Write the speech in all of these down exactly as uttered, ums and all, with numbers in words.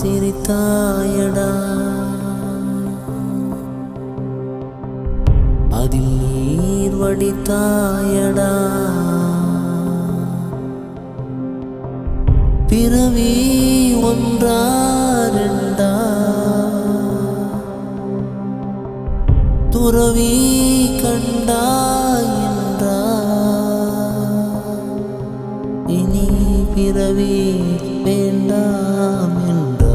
சிரித்தாயடா, அதில் நீர் வடித்தாயடா. பிறவி ஒன்றா ரெண்டா, துறவி கண்டாய் என்றா, இனி பிறவி வேண்டாம் என்றா.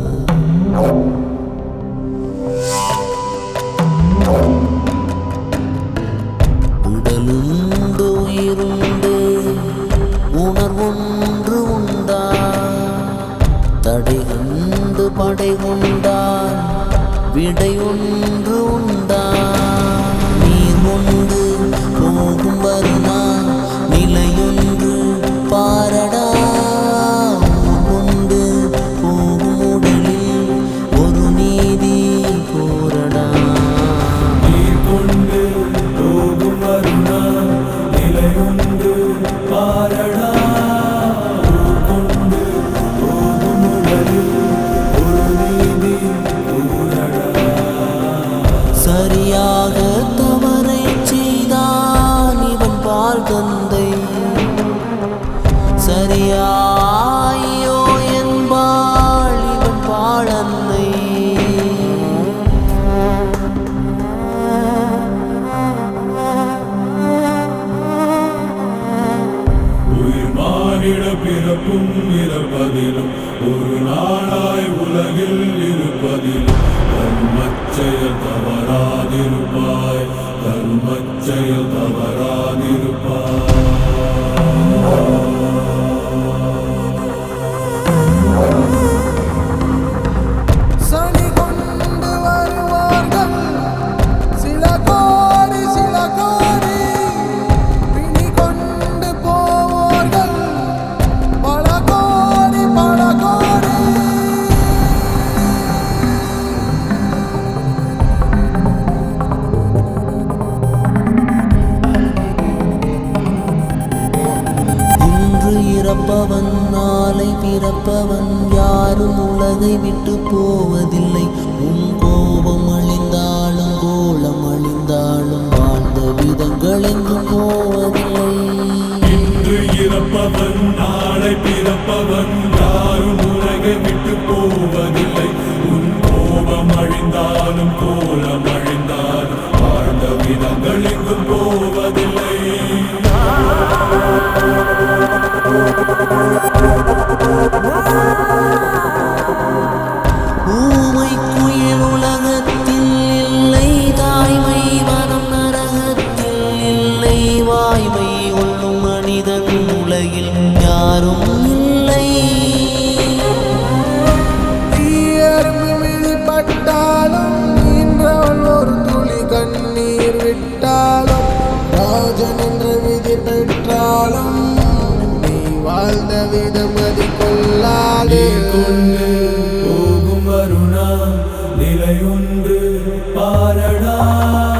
உடலுண்டு உயிருண்டு உணர்வொன்று உண்டா, தடை கண்டு படை கொண்டான் விடை ஒன்று உண்டா. நீர் கொண்டு போகும் வருநாள் நிலையொன்று பாரடா, கொண்டு போகும் உடலில் ஒரு நீதி போரடா. நீர் கொண்டு போகும் வருநாள் நிலையொன்று பாரடா, கொண்டு போகும் உடலில் ஒரு நீதி போரடா. சரியாக தவறை செய்தான் இவன் பால் தந்தை, சரியாயோ என்பாள் இவன் பாழன்னை. உயிர் மானிட பிறப்பும் இறப்பதிலும் ஒரு நாளாய் உலகில் இருப்பதிலும் தர்மச்செயல் தவறாதிருப்பாய், தர்மச்செயல் தவறாதிருப்பாய். சனி கொண்டு வருவார்கள் சில கோடி சில கோடி, பிணி கொண்டு போவார்கள் பல கோடி பல கோடி. இன்று இறப்பவன் நாளை பிறப்பவன், யாரும் உலகை விட்டு போவதில்லை. உன் கோபம் அழிந்தாலும் கோலம் அழிந்தாலும் வாழ்ந்த விதங்கள் எங்கும் போவதில்லை. இன்று இறப்பவன் நாளை பிறப்பவன், யாரும் உலகை விட்டு போவதில்லை. உன் கோபம் அழிந்தாலும் கோலம் அழிந்தாலும் வாழ்ந்த விதங்கள் எங்கும் போவதில்லை. ஊமை குயில் உலகத்தில் இல்லை, தாய்மை வனம் நரகத்தில் இல்லை. வாய்மை கொள்ளும் மனிதன் உலகில் யாரும் இல்லை. தீயர்ந்து வெளிப்பட்டாலும் நின்றவள் ஒரு துளி கண்ணீர் விட்டாலும், ராஜன் என்ற விதி பெற்றாலும் நீ வாழ்ந்த விதம் அது கொள்ளாதே. கொண்டு போகும் வருணா நிலையொன்று பாரடா.